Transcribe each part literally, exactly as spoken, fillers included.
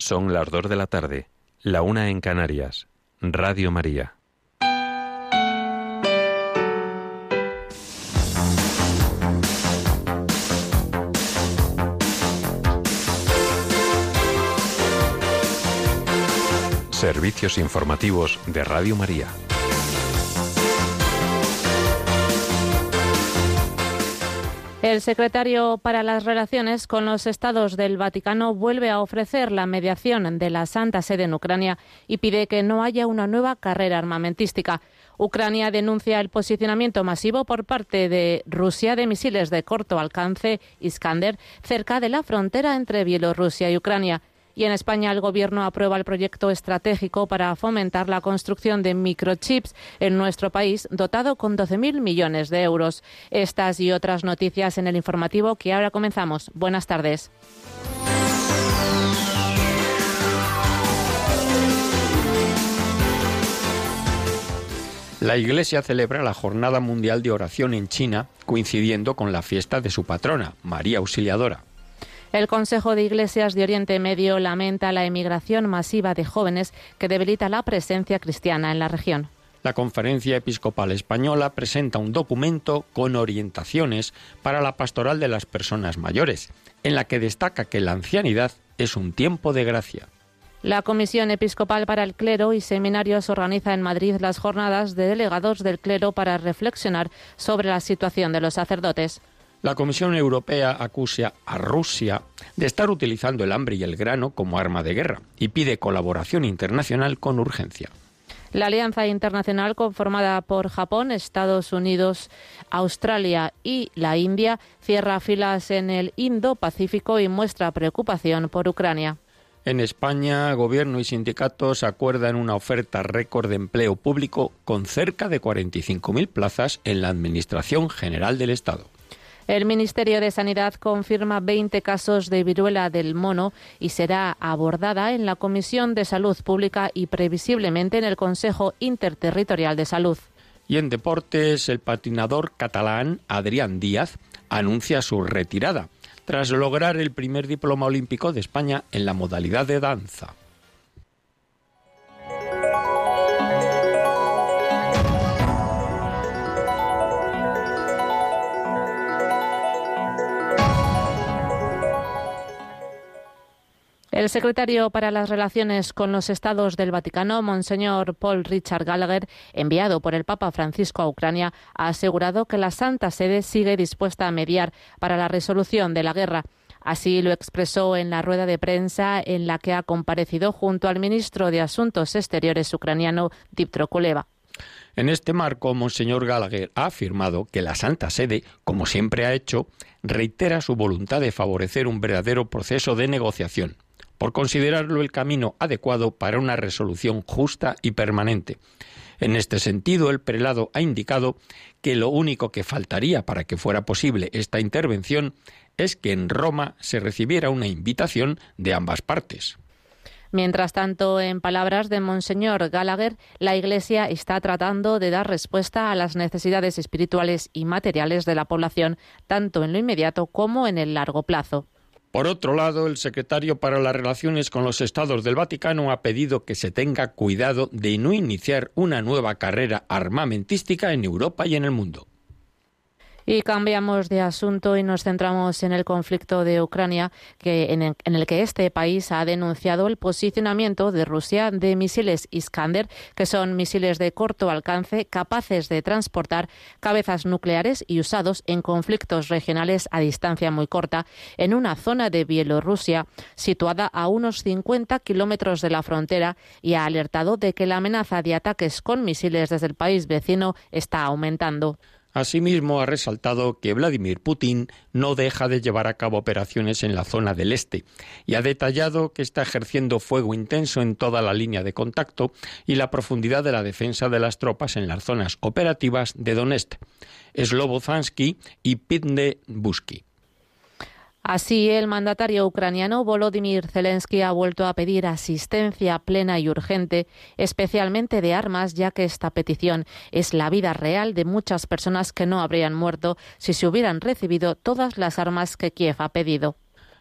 Son las dos de la tarde, la una en Canarias. Radio María. Servicios informativos de Radio María. El secretario para las Relaciones con los Estados del Vaticano vuelve a ofrecer la mediación de la Santa Sede en Ucrania y pide que no haya una nueva carrera armamentística. Ucrania denuncia el posicionamiento masivo por parte de Rusia de misiles de corto alcance Iskander cerca de la frontera entre Bielorrusia y Ucrania. Y en España el Gobierno aprueba el proyecto estratégico para fomentar la construcción de microchips en nuestro país, dotado con doce mil millones de euros. Estas y otras noticias en el informativo que ahora comenzamos. Buenas tardes. La Iglesia celebra la Jornada Mundial de Oración en China, coincidiendo con la fiesta de su patrona, María Auxiliadora. El Consejo de Iglesias de Oriente Medio lamenta la emigración masiva de jóvenes que debilita la presencia cristiana en la región. La Conferencia Episcopal Española presenta un documento con orientaciones para la pastoral de las personas mayores, en la que destaca que la ancianidad es un tiempo de gracia. La Comisión Episcopal para el Clero y Seminarios organiza en Madrid las jornadas de delegados del clero para reflexionar sobre la situación de los sacerdotes. La Comisión Europea acusa a Rusia de estar utilizando el hambre y el grano como arma de guerra y pide colaboración internacional con urgencia. La alianza internacional conformada por Japón, Estados Unidos, Australia y la India cierra filas en el Indo-Pacífico y muestra preocupación por Ucrania. En España, gobierno y sindicatos acuerdan una oferta récord de empleo público con cerca de cuarenta y cinco mil plazas en la Administración General del Estado. El Ministerio de Sanidad confirma veinte casos de viruela del mono y será abordada en la Comisión de Salud Pública y previsiblemente en el Consejo Interterritorial de Salud. Y en deportes, el patinador catalán Adrián Díaz anuncia su retirada tras lograr el primer diploma olímpico de España en la modalidad de danza. El secretario para las Relaciones con los Estados del Vaticano, Monseñor Paul Richard Gallagher, enviado por el Papa Francisco a Ucrania, ha asegurado que la Santa Sede sigue dispuesta a mediar para la resolución de la guerra. Así lo expresó en la rueda de prensa en la que ha comparecido junto al ministro de Asuntos Exteriores ucraniano, Dmytro Kuleba. En este marco, Monseñor Gallagher ha afirmado que la Santa Sede, como siempre ha hecho, reitera su voluntad de favorecer un verdadero proceso de negociación, por considerarlo el camino adecuado para una resolución justa y permanente. En este sentido, el prelado ha indicado que lo único que faltaría para que fuera posible esta intervención es que en Roma se recibiera una invitación de ambas partes. Mientras tanto, en palabras de Monseñor Gallagher, la Iglesia está tratando de dar respuesta a las necesidades espirituales y materiales de la población, tanto en lo inmediato como en el largo plazo. Por otro lado, el secretario para las Relaciones con los Estados del Vaticano ha pedido que se tenga cuidado de no iniciar una nueva carrera armamentística en Europa y en el mundo. Y cambiamos de asunto y nos centramos en el conflicto de Ucrania, que en, el, en el que este país ha denunciado el posicionamiento de Rusia de misiles Iskander, que son misiles de corto alcance capaces de transportar cabezas nucleares y usados en conflictos regionales a distancia muy corta, en una zona de Bielorrusia situada a unos cincuenta kilómetros de la frontera, y ha alertado de que la amenaza de ataques con misiles desde el país vecino está aumentando. Asimismo, ha resaltado que Vladimir Putin no deja de llevar a cabo operaciones en la zona del este y ha detallado que está ejerciendo fuego intenso en toda la línea de contacto y la profundidad de la defensa de las tropas en las zonas operativas de Donetsk, Slobodansky y Pidnebuzky. Así, el mandatario ucraniano Volodymyr Zelensky ha vuelto a pedir asistencia plena y urgente, especialmente de armas, ya que esta petición es la vida real de muchas personas que no habrían muerto si se hubieran recibido todas las armas que Kiev ha pedido.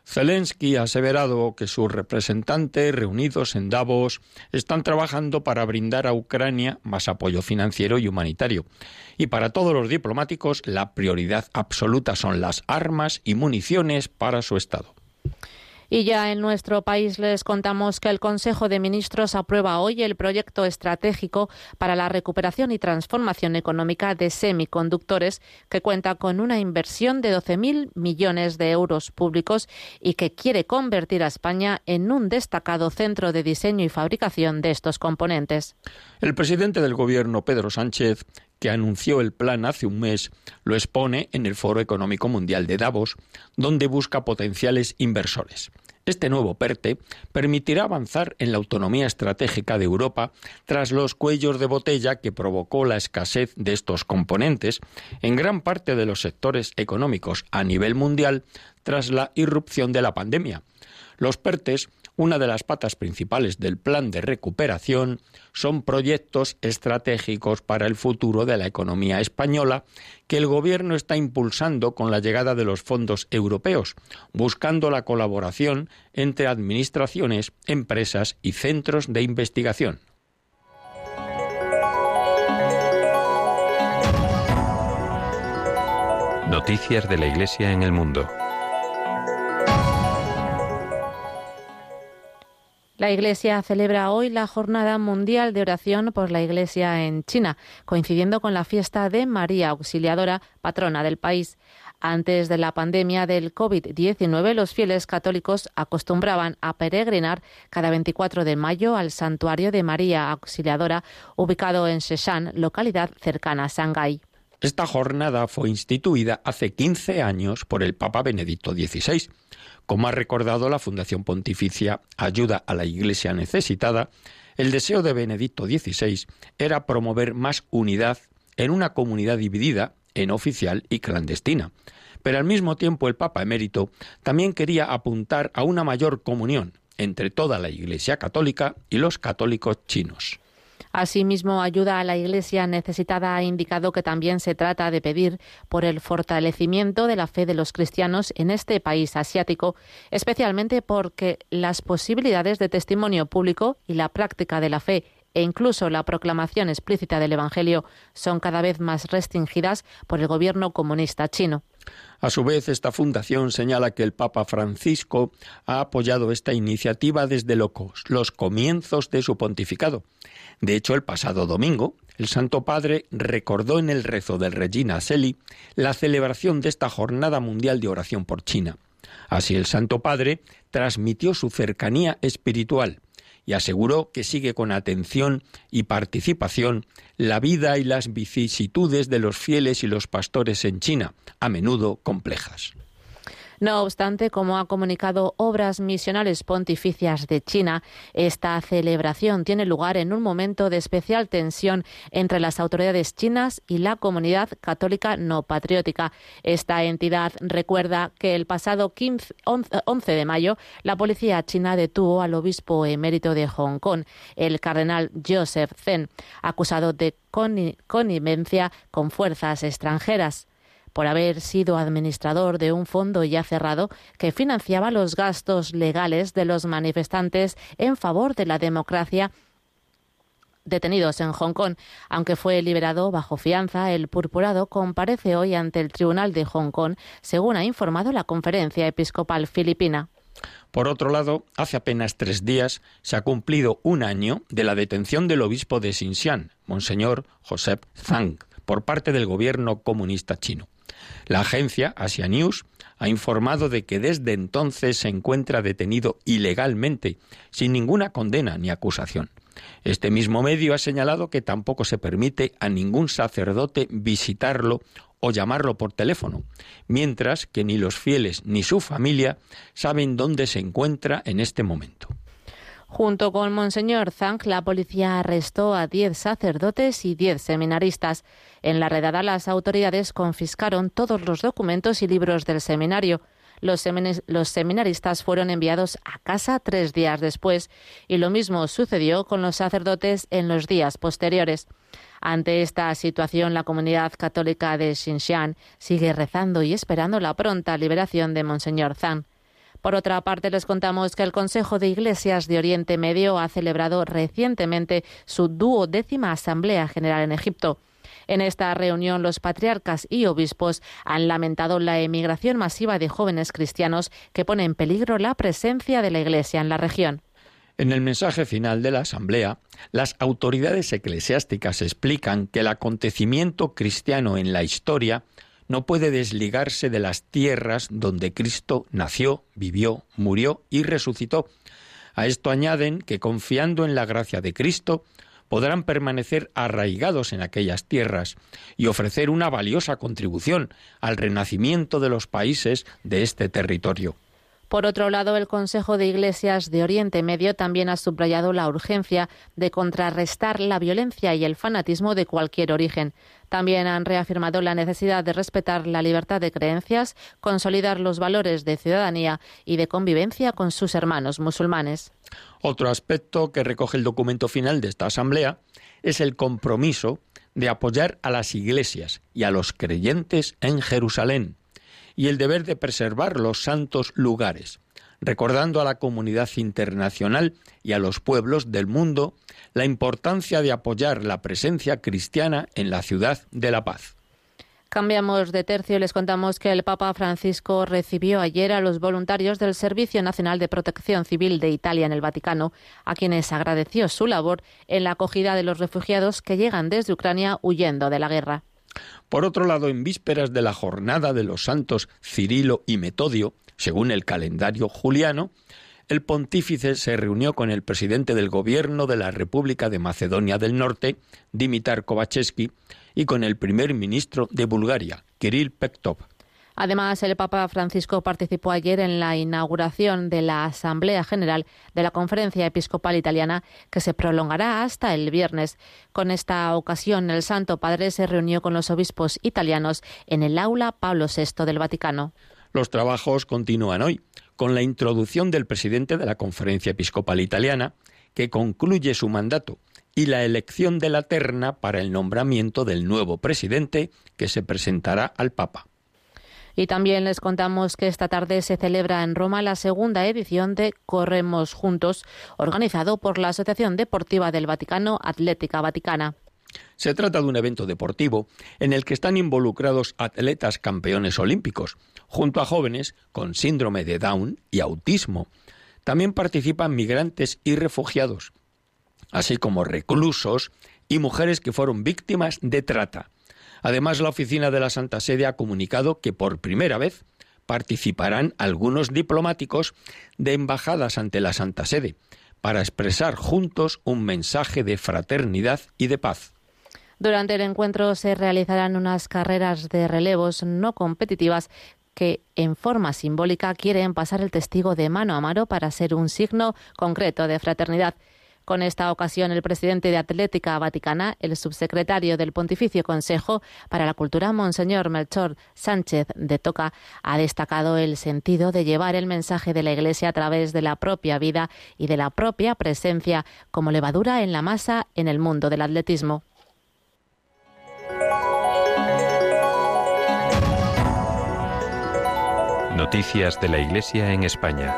Zelensky ha aseverado que sus representantes reunidos en Davos están trabajando para brindar a Ucrania más apoyo financiero y humanitario. Y para todos los diplomáticos, la prioridad absoluta son las armas y municiones para su Estado. Y ya en nuestro país les contamos que el Consejo de Ministros aprueba hoy el proyecto estratégico para la recuperación y transformación económica de semiconductores, que cuenta con una inversión de doce mil millones de euros públicos y que quiere convertir a España en un destacado centro de diseño y fabricación de estos componentes. El presidente del Gobierno, Pedro Sánchez, que anunció el plan hace un mes, lo expone en el Foro Económico Mundial de Davos, donde busca potenciales inversores. Este nuevo PERTE permitirá avanzar en la autonomía estratégica de Europa tras los cuellos de botella que provocó la escasez de estos componentes en gran parte de los sectores económicos a nivel mundial tras la irrupción de la pandemia. Los PERTES, una de las patas principales del plan de recuperación, son proyectos estratégicos para el futuro de la economía española que el Gobierno está impulsando con la llegada de los fondos europeos, buscando la colaboración entre administraciones, empresas y centros de investigación. Noticias de la Iglesia en el mundo. La Iglesia celebra hoy la Jornada Mundial de Oración por la Iglesia en China, coincidiendo con la fiesta de María Auxiliadora, patrona del país. Antes de la pandemia del covid diecinueve, los fieles católicos acostumbraban a peregrinar cada veinticuatro de mayo al santuario de María Auxiliadora, ubicado en Sheshan, localidad cercana a Shanghái. Esta jornada fue instituida hace quince años por el Papa Benedicto dieciséis. Como ha recordado la Fundación Pontificia Ayuda a la Iglesia Necesitada, el deseo de Benedicto dieciséis era promover más unidad en una comunidad dividida en oficial y clandestina. Pero al mismo tiempo el Papa emérito también quería apuntar a una mayor comunión entre toda la Iglesia católica y los católicos chinos. Asimismo, Ayuda a la Iglesia Necesitada ha indicado que también se trata de pedir por el fortalecimiento de la fe de los cristianos en este país asiático, especialmente porque las posibilidades de testimonio público y la práctica de la fe e incluso la proclamación explícita del Evangelio son cada vez más restringidas por el gobierno comunista chino. A su vez, esta fundación señala que el Papa Francisco ha apoyado esta iniciativa desde los comienzos de su pontificado. De hecho, el pasado domingo, el Santo Padre recordó en el rezo del Regina Coeli la celebración de esta Jornada Mundial de Oración por China. Así, el Santo Padre transmitió su cercanía espiritual y aseguró que sigue con atención y participación la vida y las vicisitudes de los fieles y los pastores en China, a menudo complejas. No obstante, como ha comunicado Obras Misionales Pontificias de China, esta celebración tiene lugar en un momento de especial tensión entre las autoridades chinas y la comunidad católica no patriótica. Esta entidad recuerda que el pasado once de mayo la policía china detuvo al obispo emérito de Hong Kong, el cardenal Joseph Zen, acusado de connivencia con fuerzas extranjeras, por haber sido administrador de un fondo ya cerrado que financiaba los gastos legales de los manifestantes en favor de la democracia detenidos en Hong Kong. Aunque fue liberado bajo fianza, el purpurado comparece hoy ante el Tribunal de Hong Kong, según ha informado la Conferencia Episcopal Filipina. Por otro lado, hace apenas tres días se ha cumplido un año de la detención del obispo de Xinjiang, Monseñor Joseph Zhang, por parte del gobierno comunista chino. La agencia Asia News ha informado de que desde entonces se encuentra detenido ilegalmente, sin ninguna condena ni acusación. Este mismo medio ha señalado que tampoco se permite a ningún sacerdote visitarlo o llamarlo por teléfono, mientras que ni los fieles ni su familia saben dónde se encuentra en este momento. Junto con Monseñor Zhang, la policía arrestó a diez sacerdotes y diez seminaristas. En la redada, las autoridades confiscaron todos los documentos y libros del seminario. Los, semin- los seminaristas fueron enviados a casa tres días después, y lo mismo sucedió con los sacerdotes en los días posteriores. Ante esta situación, la comunidad católica de Xinjiang sigue rezando y esperando la pronta liberación de Monseñor Zhang. Por otra parte, les contamos que el Consejo de Iglesias de Oriente Medio ha celebrado recientemente su duodécima Asamblea General en Egipto. En esta reunión, los patriarcas y obispos han lamentado la emigración masiva de jóvenes cristianos que pone en peligro la presencia de la Iglesia en la región. En el mensaje final de la Asamblea, las autoridades eclesiásticas explican que el acontecimiento cristiano en la historia no puede desligarse de las tierras donde Cristo nació, vivió, murió y resucitó. A esto añaden que, confiando en la gracia de Cristo, podrán permanecer arraigados en aquellas tierras y ofrecer una valiosa contribución al renacimiento de los países de este territorio. Por otro lado, el Consejo de Iglesias de Oriente Medio también ha subrayado la urgencia de contrarrestar la violencia y el fanatismo de cualquier origen. También han reafirmado la necesidad de respetar la libertad de creencias, consolidar los valores de ciudadanía y de convivencia con sus hermanos musulmanes. Otro aspecto que recoge el documento final de esta asamblea es el compromiso de apoyar a las iglesias y a los creyentes en Jerusalén y el deber de preservar los santos lugares, recordando a la comunidad internacional y a los pueblos del mundo la importancia de apoyar la presencia cristiana en la ciudad de la paz. Cambiamos de tercio y les contamos que el Papa Francisco recibió ayer a los voluntarios del Servicio Nacional de Protección Civil de Italia en el Vaticano, a quienes agradeció su labor en la acogida de los refugiados que llegan desde Ucrania huyendo de la guerra. Por otro lado, en vísperas de la jornada de los santos Cirilo y Metodio, según el calendario juliano, el pontífice se reunió con el presidente del gobierno de la República de Macedonia del Norte, Dimitar Kovachevski, y con el primer ministro de Bulgaria, Kirill Petkov. Además, el Papa Francisco participó ayer en la inauguración de la Asamblea General de la Conferencia Episcopal Italiana, que se prolongará hasta el viernes. Con esta ocasión, el Santo Padre se reunió con los obispos italianos en el aula Pablo sexto del Vaticano. Los trabajos continúan hoy, con la introducción del presidente de la Conferencia Episcopal Italiana, que concluye su mandato, y la elección de la terna para el nombramiento del nuevo presidente, que se presentará al Papa. Y también les contamos que esta tarde se celebra en Roma la segunda edición de Corremos Juntos, organizado por la Asociación Deportiva del Vaticano, Atlética Vaticana. Se trata de un evento deportivo en el que están involucrados atletas campeones olímpicos, junto a jóvenes con síndrome de Down y autismo. También participan migrantes y refugiados, así como reclusos y mujeres que fueron víctimas de trata. Además, la oficina de la Santa Sede ha comunicado que por primera vez participarán algunos diplomáticos de embajadas ante la Santa Sede para expresar juntos un mensaje de fraternidad y de paz. Durante el encuentro se realizarán unas carreras de relevos no competitivas que, en forma simbólica, quieren pasar el testigo de mano a mano para ser un signo concreto de fraternidad. Con esta ocasión, el presidente de Atlética Vaticana, el subsecretario del Pontificio Consejo para la Cultura, Monseñor Melchor Sánchez de Toca, ha destacado el sentido de llevar el mensaje de la Iglesia a través de la propia vida y de la propia presencia como levadura en la masa en el mundo del atletismo. Noticias de la Iglesia en España.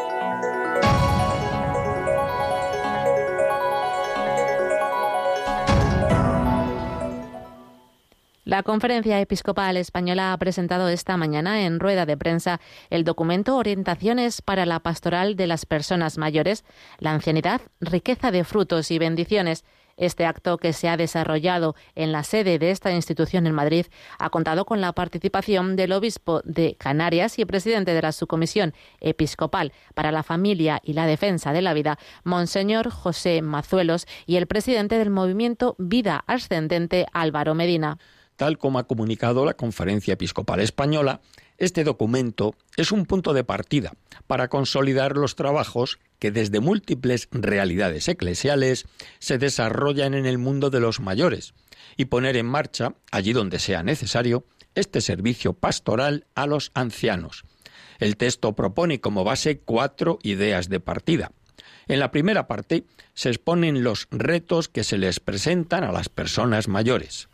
La Conferencia Episcopal Española ha presentado esta mañana en rueda de prensa el documento Orientaciones para la Pastoral de las Personas Mayores, la ancianidad, riqueza de frutos y bendiciones. Este acto, que se ha desarrollado en la sede de esta institución en Madrid, ha contado con la participación del obispo de Canarias y presidente de la Subcomisión Episcopal para la Familia y la Defensa de la Vida, Monseñor José Mazuelos, y el presidente del movimiento Vida Ascendente, Álvaro Medina. Tal como ha comunicado la Conferencia Episcopal Española, este documento es un punto de partida para consolidar los trabajos que desde múltiples realidades eclesiales se desarrollan en el mundo de los mayores y poner en marcha, allí donde sea necesario, este servicio pastoral a los ancianos. El texto propone como base cuatro ideas de partida. En la primera parte se exponen los retos que se les presentan a las personas mayores.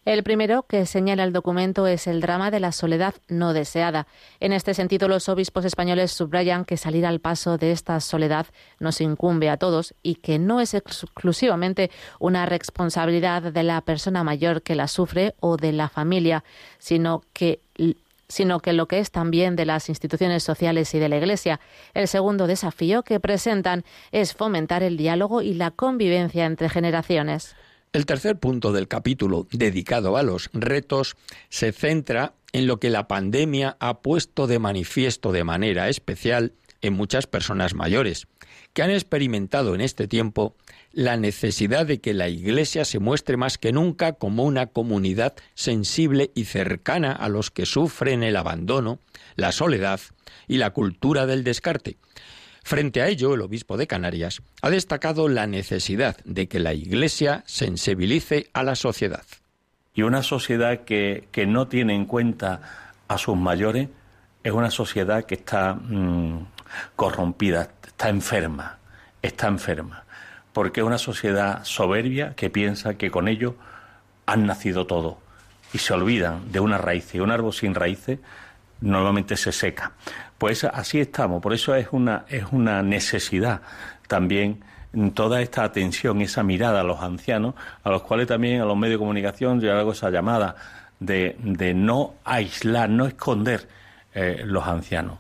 El primero que señala el documento es el drama de la soledad no deseada. En este sentido, los obispos españoles subrayan que salir al paso de esta soledad nos incumbe a todos y que no es exclusivamente una responsabilidad de la persona mayor que la sufre o de la familia, sino que sino que lo que es también de las instituciones sociales y de la Iglesia. El segundo desafío que presentan es fomentar el diálogo y la convivencia entre generaciones. El tercer punto del capítulo, dedicado a los retos, se centra en lo que la pandemia ha puesto de manifiesto de manera especial en muchas personas mayores, que han experimentado en este tiempo la necesidad de que la Iglesia se muestre más que nunca como una comunidad sensible y cercana a los que sufren el abandono, la soledad y la cultura del descarte. Frente a ello, el obispo de Canarias ha destacado la necesidad de que la Iglesia sensibilice a la sociedad. Y una sociedad que, que no tiene en cuenta a sus mayores es una sociedad que está mmm, corrompida, está enferma, está enferma, porque es una sociedad soberbia que piensa que con ello han nacido todo y se olvidan de una raíz, y un árbol sin raíces normalmente se seca. Pues así estamos, por eso es una, es una necesidad también toda esta atención, esa mirada a los ancianos, a los cuales también a los medios de comunicación yo hago esa llamada de, de no aislar, no esconder eh, los ancianos.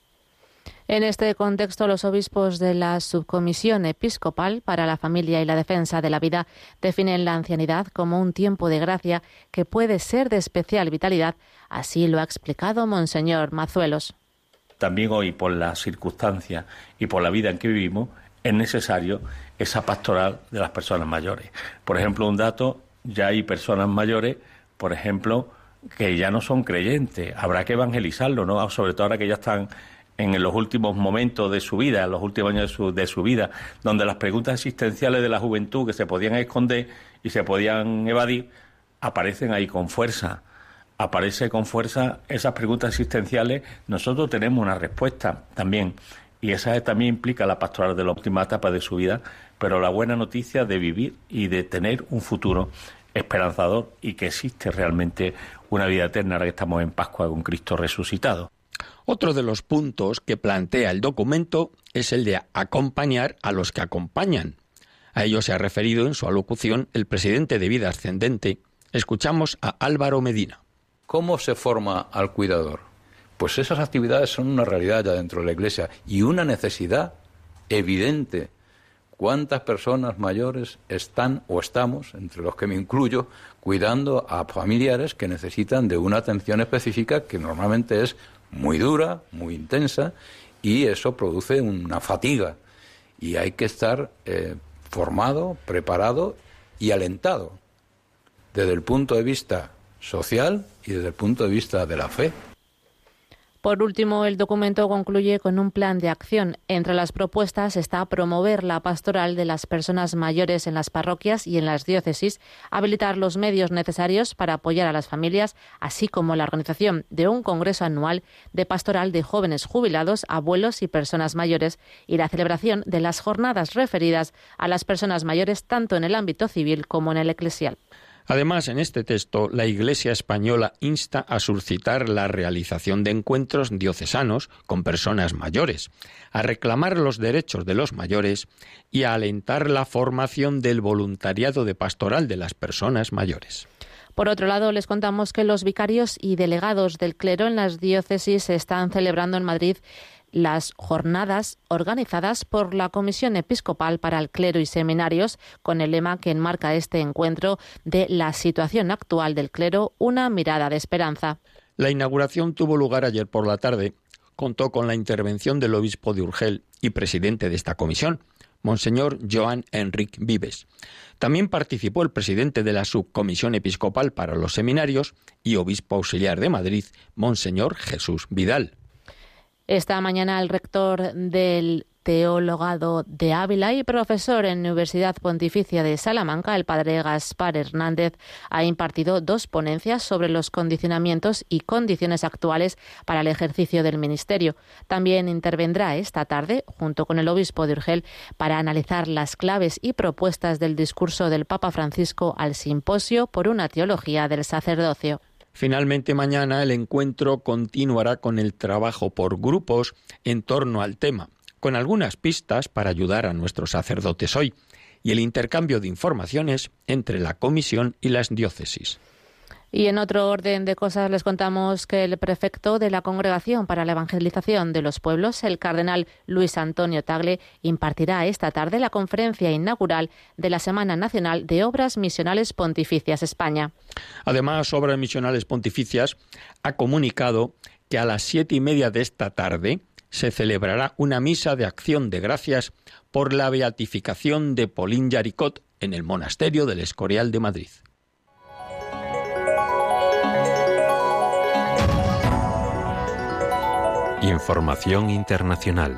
En este contexto, los obispos de la Subcomisión Episcopal para la Familia y la Defensa de la Vida definen la ancianidad como un tiempo de gracia que puede ser de especial vitalidad. Así lo ha explicado Monseñor Mazuelos. También hoy, por las circunstancias y por la vida en que vivimos, es necesario esa pastoral de las personas mayores. Por ejemplo, un dato, ya hay personas mayores, por ejemplo, que ya no son creyentes. Habrá que evangelizarlo, ¿no? Sobre todo ahora que ya están en los últimos momentos de su vida, en los últimos años de su, de su vida, donde las preguntas existenciales de la juventud que se podían esconder y se podían evadir, aparecen ahí con fuerza. Aparece con fuerza esas preguntas existenciales. Nosotros tenemos una respuesta también, y esa también implica la pastoral de la última etapa de su vida, pero la buena noticia de vivir y de tener un futuro esperanzador y que existe realmente una vida eterna ahora que estamos en Pascua con Cristo resucitado. Otro de los puntos que plantea el documento es el de acompañar a los que acompañan. A ello se ha referido en su alocución el presidente de Vida Ascendente. Escuchamos a Álvaro Medina. ¿Cómo se forma al cuidador? Pues esas actividades son una realidad ya dentro de la Iglesia y una necesidad evidente. ¿Cuántas personas mayores están o estamos, entre los que me incluyo, cuidando a familiares que necesitan de una atención específica que normalmente es muy dura, muy intensa, y eso produce una fatiga? Y hay que estar eh, formado, preparado y alentado desde el punto de vista social y desde el punto de vista de la fe. Por último, el documento concluye con un plan de acción. Entre las propuestas está promover la pastoral de las personas mayores en las parroquias y en las diócesis, habilitar los medios necesarios para apoyar a las familias, así como la organización de un congreso anual de pastoral de jóvenes jubilados, abuelos y personas mayores, y la celebración de las jornadas referidas a las personas mayores tanto en el ámbito civil como en el eclesial. Además, en este texto, la Iglesia española insta a suscitar la realización de encuentros diocesanos con personas mayores, a reclamar los derechos de los mayores y a alentar la formación del voluntariado de pastoral de las personas mayores. Por otro lado, les contamos que los vicarios y delegados del clero en las diócesis están celebrando en Madrid las jornadas organizadas por la Comisión Episcopal para el Clero y Seminarios, con el lema que enmarca este encuentro de la situación actual del clero, una mirada de esperanza. La inauguración tuvo lugar ayer por la tarde. Contó con la intervención del obispo de Urgel y presidente de esta comisión, Monseñor Joan Enric Vives. También participó el presidente de la Subcomisión Episcopal para los Seminarios y obispo auxiliar de Madrid, Monseñor Jesús Vidal. Esta mañana el rector del teólogo de Ávila y profesor en Universidad Pontificia de Salamanca, el padre Gaspar Hernández, ha impartido dos ponencias sobre los condicionamientos y condiciones actuales para el ejercicio del ministerio. También intervendrá esta tarde, junto con el obispo de Urgel, para analizar las claves y propuestas del discurso del Papa Francisco al simposio por una teología del sacerdocio. Finalmente, mañana el encuentro continuará con el trabajo por grupos en torno al tema, con algunas pistas para ayudar a nuestros sacerdotes hoy, y el intercambio de informaciones entre la comisión y las diócesis. Y en otro orden de cosas les contamos que el prefecto de la Congregación para la Evangelización de los Pueblos, el cardenal Luis Antonio Tagle, impartirá esta tarde la conferencia inaugural de la Semana Nacional de Obras Misionales Pontificias España. Además, Obras Misionales Pontificias ha comunicado que a las siete y media de esta tarde se celebrará una misa de acción de gracias por la beatificación de Pauline Jaricot en el monasterio del Escorial de Madrid. Información internacional.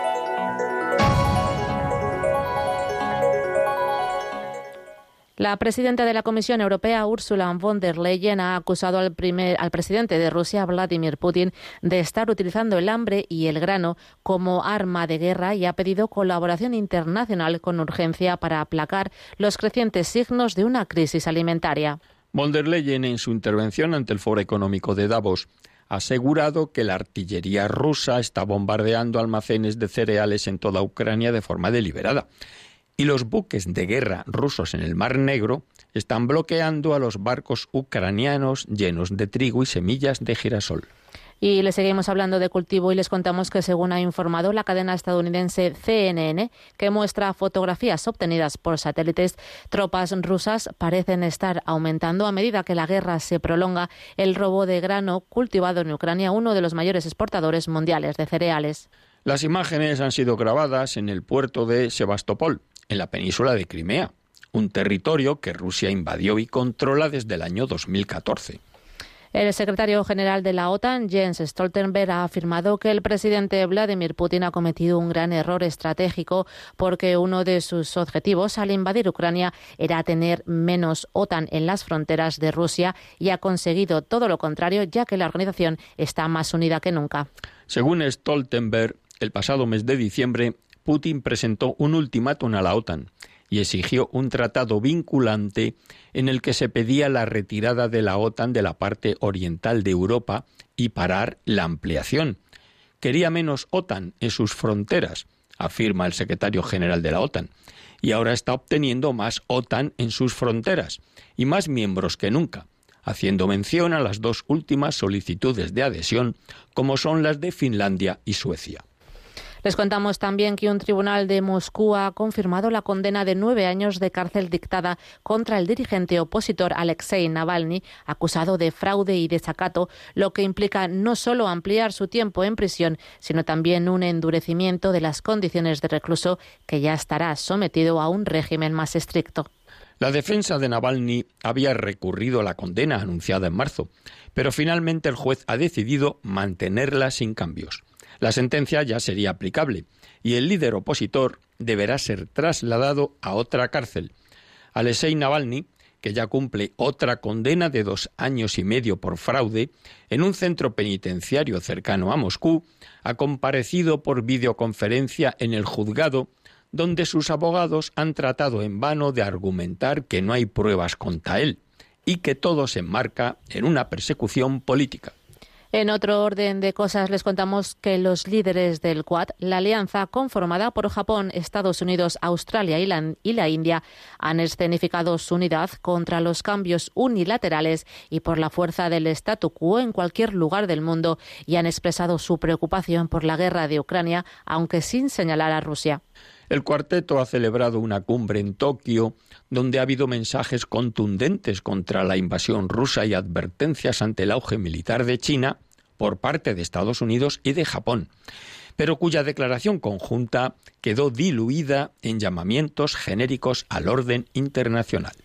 La presidenta de la Comisión Europea, Ursula von der Leyen, ha acusado al, primer, al presidente de Rusia, Vladimir Putin, de estar utilizando el hambre y el grano como arma de guerra y ha pedido colaboración internacional con urgencia para aplacar los crecientes signos de una crisis alimentaria. Von der Leyen, en su intervención ante el Foro Económico de Davos, ha asegurado que la artillería rusa está bombardeando almacenes de cereales en toda Ucrania de forma deliberada. Y los buques de guerra rusos en el Mar Negro están bloqueando a los barcos ucranianos llenos de trigo y semillas de girasol. Y le seguimos hablando de cultivo y les contamos que, según ha informado la cadena estadounidense C N N, que muestra fotografías obtenidas por satélites, tropas rusas parecen estar aumentando a medida que la guerra se prolonga el robo de grano cultivado en Ucrania, uno de los mayores exportadores mundiales de cereales. Las imágenes han sido grabadas en el puerto de Sebastopol, en la península de Crimea, un territorio que Rusia invadió y controla desde el año dos mil catorce. El secretario general de la OTAN, Jens Stoltenberg, ha afirmado que el presidente Vladimir Putin ha cometido un gran error estratégico porque uno de sus objetivos al invadir Ucrania era tener menos OTAN en las fronteras de Rusia y ha conseguido todo lo contrario, ya que la organización está más unida que nunca. Según Stoltenberg, el pasado mes de diciembre, Putin presentó un ultimátum a la OTAN y exigió un tratado vinculante en el que se pedía la retirada de la OTAN de la parte oriental de Europa y parar la ampliación. Quería menos OTAN en sus fronteras, afirma el secretario general de la OTAN, y ahora está obteniendo más OTAN en sus fronteras y más miembros que nunca, haciendo mención a las dos últimas solicitudes de adhesión, como son las de Finlandia y Suecia. Les contamos también que un tribunal de Moscú ha confirmado la condena de nueve años de cárcel dictada contra el dirigente opositor Alexei Navalny, acusado de fraude y desacato, lo que implica no solo ampliar su tiempo en prisión, sino también un endurecimiento de las condiciones de recluso, que ya estará sometido a un régimen más estricto. La defensa de Navalny había recurrido a la condena anunciada en marzo, pero finalmente el juez ha decidido mantenerla sin cambios. La sentencia ya sería aplicable y el líder opositor deberá ser trasladado a otra cárcel. Alexei Navalny, que ya cumple otra condena de dos años y medio por fraude en un centro penitenciario cercano a Moscú, ha comparecido por videoconferencia en el juzgado, donde sus abogados han tratado en vano de argumentar que no hay pruebas contra él y que todo se enmarca en una persecución política. En otro orden de cosas les contamos que los líderes del Quad, la alianza conformada por Japón, Estados Unidos, Australia y la, y la India, han escenificado su unidad contra los cambios unilaterales y por la fuerza del statu quo en cualquier lugar del mundo y han expresado su preocupación por la guerra de Ucrania, aunque sin señalar a Rusia. El cuarteto ha celebrado una cumbre en Tokio donde ha habido mensajes contundentes contra la invasión rusa y advertencias ante el auge militar de China por parte de Estados Unidos y de Japón, pero cuya declaración conjunta quedó diluida en llamamientos genéricos al orden internacional.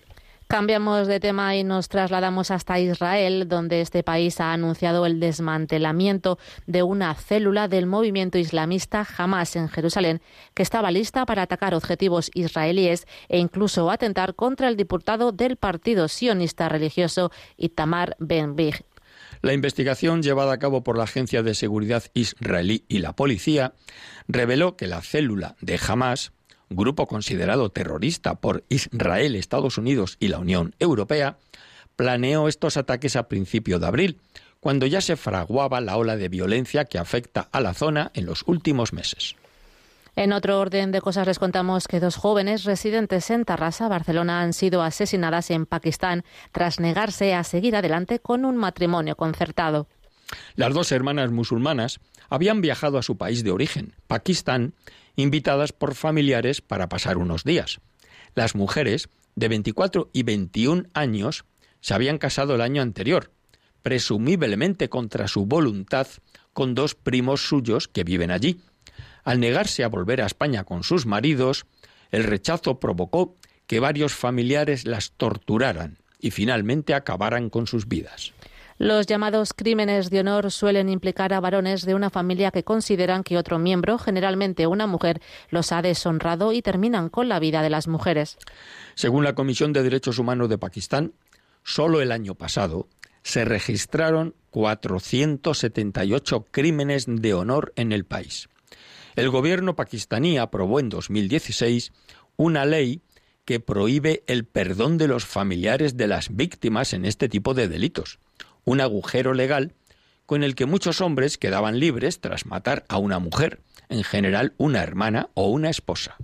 Cambiamos de tema y nos trasladamos hasta Israel, donde este país ha anunciado el desmantelamiento de una célula del movimiento islamista Hamás en Jerusalén, que estaba lista para atacar objetivos israelíes e incluso atentar contra el diputado del partido sionista religioso Itamar Ben-Gvir. La investigación llevada a cabo por la Agencia de Seguridad israelí y la policía reveló que la célula de Hamás, grupo considerado terrorista por Israel, Estados Unidos y la Unión Europea, planeó estos ataques a principio de abril, cuando ya se fraguaba la ola de violencia que afecta a la zona en los últimos meses. En otro orden de cosas les contamos que dos jóvenes residentes en Tarrasa, Barcelona, han sido asesinadas en Pakistán tras negarse a seguir adelante con un matrimonio concertado. Las dos hermanas musulmanas habían viajado a su país de origen, Pakistán, invitadas por familiares para pasar unos días. Las mujeres, de veinticuatro y veintiún años, se habían casado el año anterior, presumiblemente contra su voluntad, con dos primos suyos que viven allí. Al negarse a volver a España con sus maridos, el rechazo provocó que varios familiares las torturaran y finalmente acabaran con sus vidas. Los llamados crímenes de honor suelen implicar a varones de una familia que consideran que otro miembro, generalmente una mujer, los ha deshonrado y terminan con la vida de las mujeres. Según la Comisión de Derechos Humanos de Pakistán, solo el año pasado se registraron cuatrocientos setenta y ocho crímenes de honor en el país. El gobierno pakistaní aprobó en dos mil dieciséis una ley que prohíbe el perdón de los familiares de las víctimas en este tipo de delitos. Un agujero legal con el que muchos hombres quedaban libres tras matar a una mujer, en general una hermana o una esposa.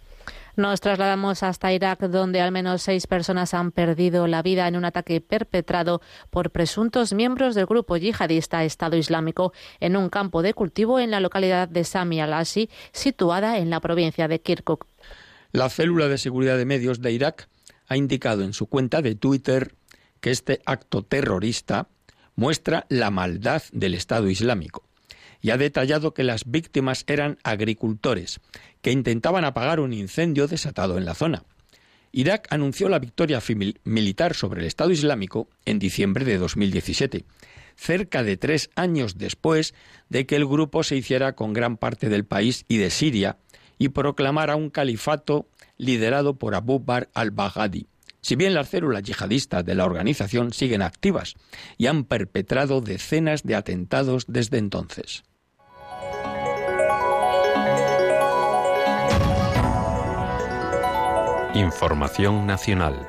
Nos trasladamos hasta Irak, donde al menos seis personas han perdido la vida en un ataque perpetrado por presuntos miembros del grupo yihadista Estado Islámico en un campo de cultivo en la localidad de Sami al-Ashi, situada en la provincia de Kirkuk. La célula de seguridad de medios de Irak ha indicado en su cuenta de Twitter que este acto terrorista muestra la maldad del Estado Islámico y ha detallado que las víctimas eran agricultores que intentaban apagar un incendio desatado en la zona. Irak anunció la victoria militar sobre el Estado Islámico en diciembre de dos mil diecisiete, cerca de tres años después de que el grupo se hiciera con gran parte del país y de Siria y proclamara un califato liderado por Abu Bakr al-Baghdadi. Si bien las células yihadistas de la organización siguen activas y han perpetrado decenas de atentados desde entonces. Información nacional.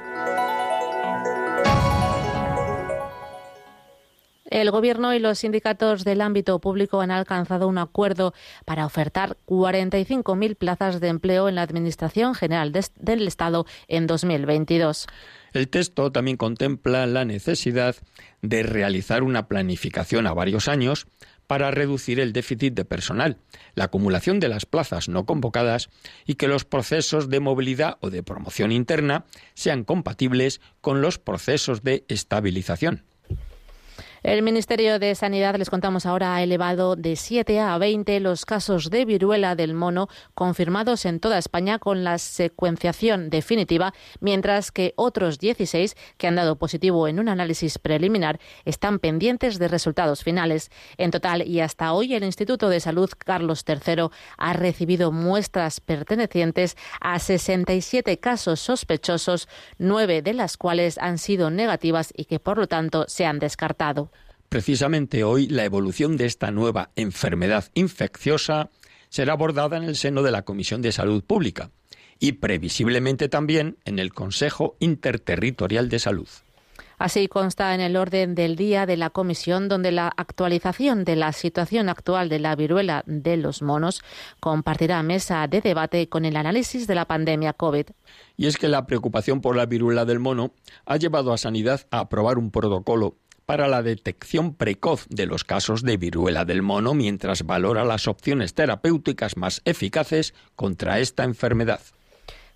El Gobierno y los sindicatos del ámbito público han alcanzado un acuerdo para ofertar cuarenta y cinco mil plazas de empleo en la Administración General de, del Estado en dos mil veintidós. El texto también contempla la necesidad de realizar una planificación a varios años para reducir el déficit de personal, la acumulación de las plazas no convocadas y que los procesos de movilidad o de promoción interna sean compatibles con los procesos de estabilización. El Ministerio de Sanidad, les contamos ahora, ha elevado de siete a veinte los casos de viruela del mono confirmados en toda España con la secuenciación definitiva, mientras que otros dieciséis que han dado positivo en un análisis preliminar están pendientes de resultados finales. En total, y hasta hoy, el Instituto de Salud Carlos tercero ha recibido muestras pertenecientes a sesenta y siete casos sospechosos, nueve de las cuales han sido negativas y que, por lo tanto, se han descartado. Precisamente hoy la evolución de esta nueva enfermedad infecciosa será abordada en el seno de la Comisión de Salud Pública y previsiblemente también en el Consejo Interterritorial de Salud. Así consta en el orden del día de la comisión, donde la actualización de la situación actual de la viruela de los monos compartirá mesa de debate con el análisis de la pandemia COVID. Y es que la preocupación por la viruela del mono ha llevado a Sanidad a aprobar un protocolo para la detección precoz de los casos de viruela del mono mientras valora las opciones terapéuticas más eficaces contra esta enfermedad.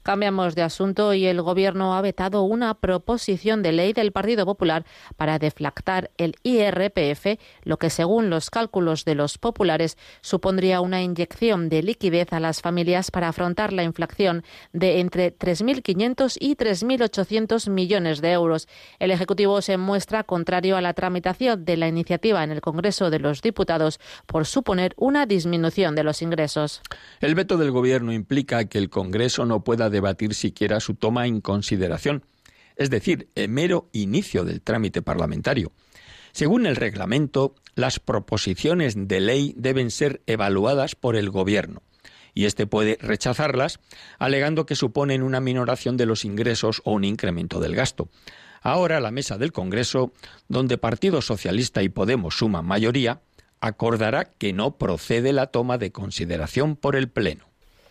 Cambiamos de asunto y el Gobierno ha vetado una proposición de ley del Partido Popular para deflactar el I R P F, lo que según los cálculos de los populares supondría una inyección de liquidez a las familias para afrontar la inflación de entre tres mil quinientos y tres mil ochocientos millones de euros. El Ejecutivo se muestra contrario a la tramitación de la iniciativa en el Congreso de los Diputados por suponer una disminución de los ingresos. El veto del Gobierno implica que el Congreso no pueda debatir siquiera su toma en consideración, es decir, el mero inicio del trámite parlamentario. Según el reglamento, las proposiciones de ley deben ser evaluadas por el Gobierno, y éste puede rechazarlas, alegando que suponen una minoración de los ingresos o un incremento del gasto. Ahora la mesa del Congreso, donde Partido Socialista y Podemos suman mayoría, acordará que no procede la toma de consideración por el Pleno.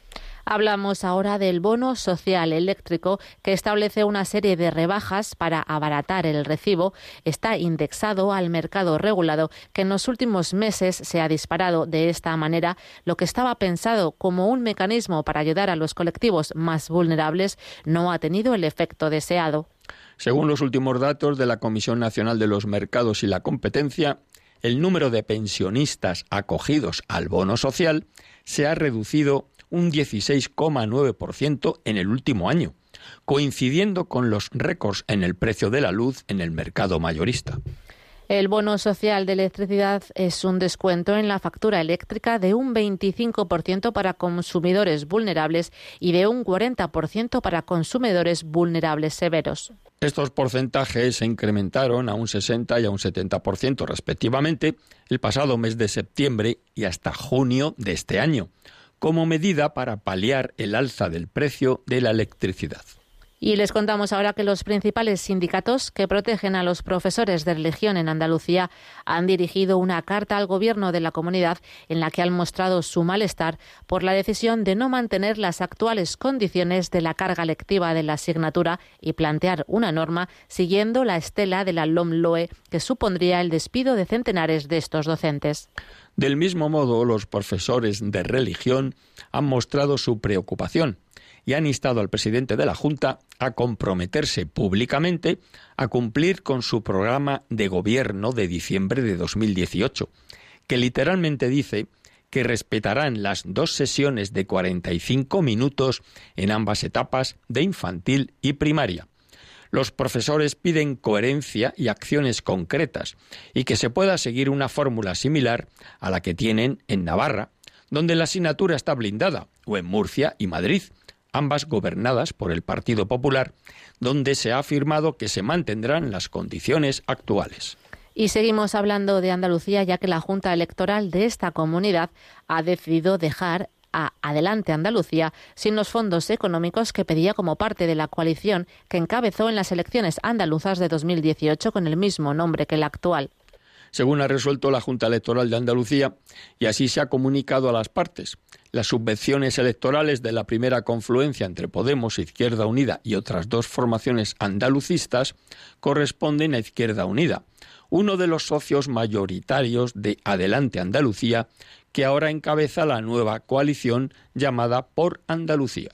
Hablamos ahora del bono social eléctrico, que establece una serie de rebajas para abaratar el recibo. Está indexado al mercado regulado, que en los últimos meses se ha disparado. De esta manera, lo que estaba pensado como un mecanismo para ayudar a los colectivos más vulnerables no ha tenido el efecto deseado. Según los últimos datos de la Comisión Nacional de los Mercados y la Competencia, el número de pensionistas acogidos al bono social se ha reducido un dieciséis coma nueve por ciento en el último año, coincidiendo con los récords en el precio de la luz en el mercado mayorista. El bono social de electricidad es un descuento en la factura eléctrica de un veinticinco por ciento para consumidores vulnerables y de un cuarenta por ciento para consumidores vulnerables severos. Estos porcentajes se incrementaron a un sesenta y a un setenta por ciento respectivamente el pasado mes de septiembre y hasta junio de este año, como medida para paliar el alza del precio de la electricidad. Y les contamos ahora que los principales sindicatos que protegen a los profesores de religión en Andalucía han dirigido una carta al Gobierno de la comunidad en la que han mostrado su malestar por la decisión de no mantener las actuales condiciones de la carga lectiva de la asignatura y plantear una norma siguiendo la estela de la LOMLOE que supondría el despido de centenares de estos docentes. Del mismo modo, los profesores de religión han mostrado su preocupación y han instado al presidente de la Junta a comprometerse públicamente a cumplir con su programa de gobierno de diciembre de dos mil dieciocho, que literalmente dice que respetarán las dos sesiones de cuarenta y cinco minutos en ambas etapas de infantil y primaria. Los profesores piden coherencia y acciones concretas y que se pueda seguir una fórmula similar a la que tienen en Navarra, donde la asignatura está blindada, o en Murcia y Madrid, ambas gobernadas por el Partido Popular, donde se ha afirmado que se mantendrán las condiciones actuales. Y seguimos hablando de Andalucía, ya que la Junta Electoral de esta comunidad ha decidido dejar a Adelante Andalucía sin los fondos económicos que pedía como parte de la coalición que encabezó en las elecciones andaluzas de dos mil dieciocho con el mismo nombre que la actual. Según ha resuelto la Junta Electoral de Andalucía, y así se ha comunicado a las partes, las subvenciones electorales de la primera confluencia entre Podemos, Izquierda Unida y otras dos formaciones andalucistas corresponden a Izquierda Unida, uno de los socios mayoritarios de Adelante Andalucía, que ahora encabeza la nueva coalición llamada Por Andalucía.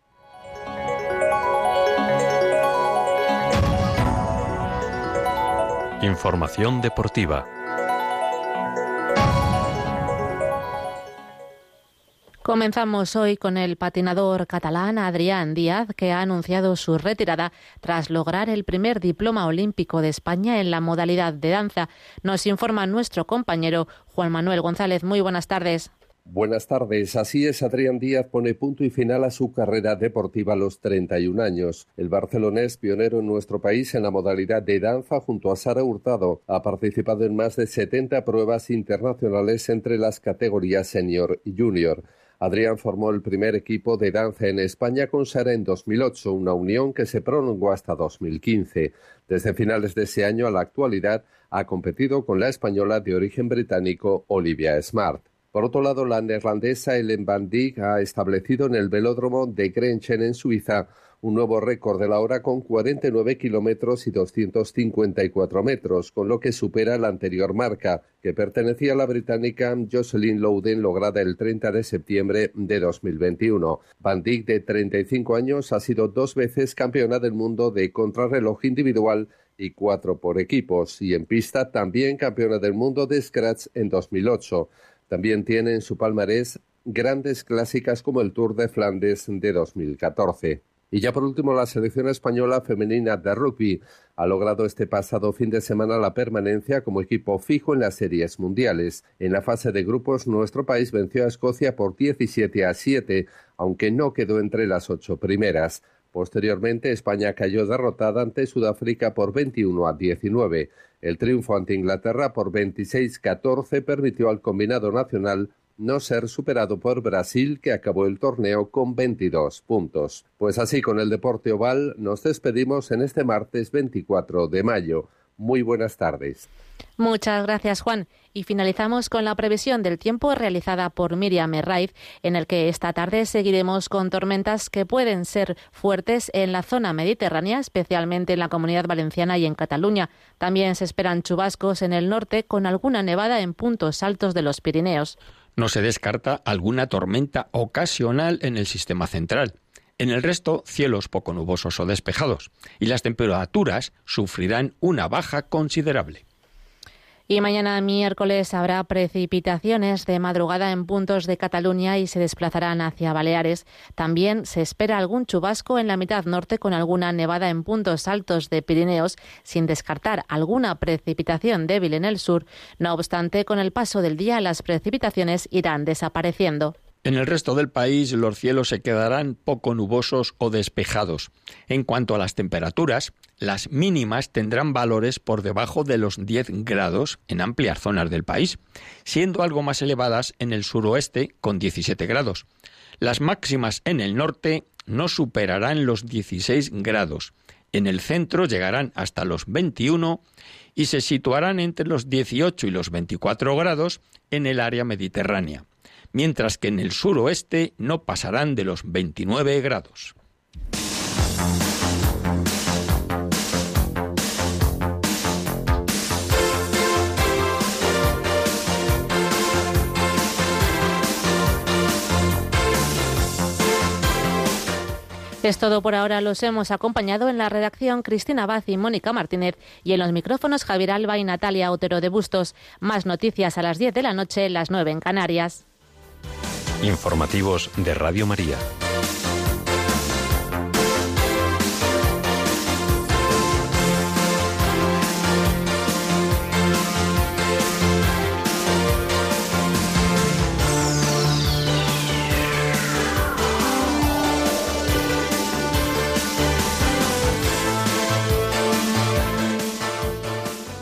Información deportiva. Comenzamos hoy con el patinador catalán Adrián Díaz, que ha anunciado su retirada tras lograr el primer diploma olímpico de España en la modalidad de danza. Nos informa nuestro compañero Juan Manuel González. Muy buenas tardes. Buenas tardes. Así es, Adrián Díaz pone punto y final a su carrera deportiva a los treinta y un años. El barcelonés, pionero en nuestro país en la modalidad de danza junto a Sara Hurtado, ha participado en más de setenta pruebas internacionales entre las categorías senior y junior. Adrián formó el primer equipo de danza en España con Sara en dos mil ocho, una unión que se prolongó hasta dos mil quince. Desde finales de ese año a la actualidad ha competido con la española de origen británico Olivia Smart. Por otro lado, la neerlandesa Ellen van Dijk ha establecido en el velódromo de Grenchen en Suiza un nuevo récord de la hora con cuarenta y nueve kilómetros y doscientos cincuenta y cuatro metros, con lo que supera la anterior marca, que pertenecía a la británica Jocelyn Loudon, lograda el treinta de septiembre de dos mil veintiuno. Van Dijk, de treinta y cinco años, ha sido dos veces campeona del mundo de contrarreloj individual y cuatro por equipos, y en pista también campeona del mundo de Scratch en dos mil ocho. También tiene en su palmarés grandes clásicas como el Tour de Flandes de dos mil catorce. Y ya por último, la selección española femenina de rugby ha logrado este pasado fin de semana la permanencia como equipo fijo en las series mundiales. En la fase de grupos, nuestro país venció a Escocia por diecisiete a siete, aunque no quedó entre las ocho primeras. Posteriormente, España cayó derrotada ante Sudáfrica por veintiuno a diecinueve. El triunfo ante Inglaterra por veintiséis a catorce permitió al combinado nacional no ser superado por Brasil, que acabó el torneo con veintidós puntos. Pues así, con el deporte oval, nos despedimos en este martes veinticuatro de mayo. Muy buenas tardes. Muchas gracias, Juan. Y finalizamos con la previsión del tiempo realizada por Miriam Herraiz, en el que esta tarde seguiremos con tormentas que pueden ser fuertes en la zona mediterránea, especialmente en la Comunidad Valenciana y en Cataluña. También se esperan chubascos en el norte, con alguna nevada en puntos altos de los Pirineos. No se descarta alguna tormenta ocasional en el sistema central. En el resto, cielos poco nubosos o despejados, y las temperaturas sufrirán una baja considerable. Y mañana miércoles habrá precipitaciones de madrugada en puntos de Cataluña y se desplazarán hacia Baleares. También se espera algún chubasco en la mitad norte con alguna nevada en puntos altos de Pirineos, sin descartar alguna precipitación débil en el sur. No obstante, con el paso del día las precipitaciones irán desapareciendo. En el resto del país los cielos se quedarán poco nubosos o despejados. En cuanto a las temperaturas, las mínimas tendrán valores por debajo de los diez grados en amplias zonas del país, siendo algo más elevadas en el suroeste con diecisiete grados. Las máximas en el norte no superarán los dieciséis grados. En el centro llegarán hasta los veintiuno y se situarán entre los dieciocho y los veinticuatro grados en el área mediterránea, mientras que en el suroeste no pasarán de los veintinueve grados. Es todo por ahora. Los hemos acompañado en la redacción Cristina Abad y Mónica Martínez, y en los micrófonos Javier Alba y Natalia Otero de Bustos. Más noticias a las diez de la noche, las nueve en Canarias. Informativos de Radio María.